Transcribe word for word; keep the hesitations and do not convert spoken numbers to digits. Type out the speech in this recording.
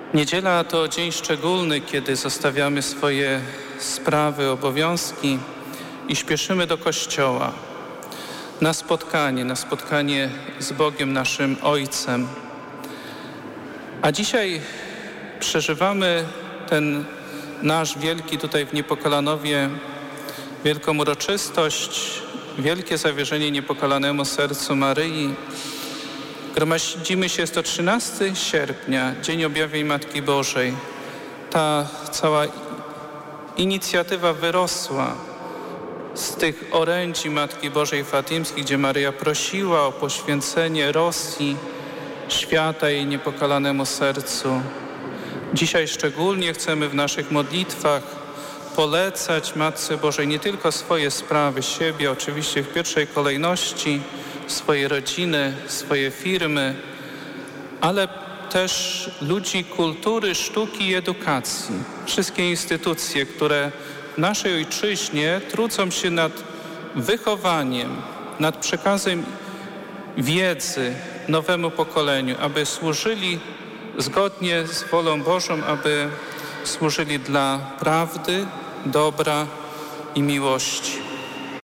Niedziela to dzień szczególny, kiedy zostawiamy swoje sprawy, obowiązki i śpieszymy do kościoła na spotkanie, na spotkanie z Bogiem, naszym Ojcem. A dzisiaj przeżywamy ten nasz wielki tutaj w Niepokalanowie, wielką uroczystość, wielkie zawierzenie niepokalanemu sercu Maryi. Gromadzimy się, jest to trzynastego sierpnia, Dzień Objawień Matki Bożej. Ta cała inicjatywa wyrosła z tych orędzi Matki Bożej Fatimskich, gdzie Maryja prosiła o poświęcenie Rosji, świata jej niepokalanemu sercu. Dzisiaj szczególnie chcemy w naszych modlitwach polecać Matce Bożej nie tylko swoje sprawy, siebie oczywiście w pierwszej kolejności, swoje rodziny, swoje firmy, ale też ludzi kultury, sztuki i edukacji. Wszystkie instytucje, które w naszej ojczyźnie trudzą się nad wychowaniem, nad przekazem wiedzy nowemu pokoleniu, aby służyli zgodnie z wolą Bożą, aby służyli dla prawdy, dobra i miłości.